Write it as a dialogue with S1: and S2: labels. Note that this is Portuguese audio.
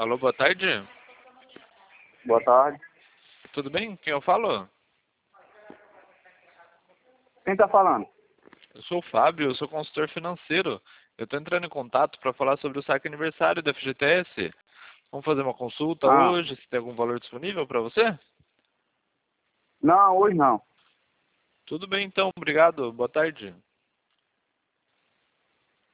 S1: Alô, boa tarde.
S2: Boa tarde.
S1: Tudo bem? Quem eu falo?
S2: Quem tá falando?
S1: Eu sou o Fábio, eu sou consultor financeiro. Eu estou entrando em contato para falar sobre o saque aniversário da FGTS. Vamos fazer uma consulta
S2: Ah,
S1: hoje, se tem algum valor disponível para você?
S2: não, hoje não.
S1: Tudo bem então, obrigado. Boa tarde.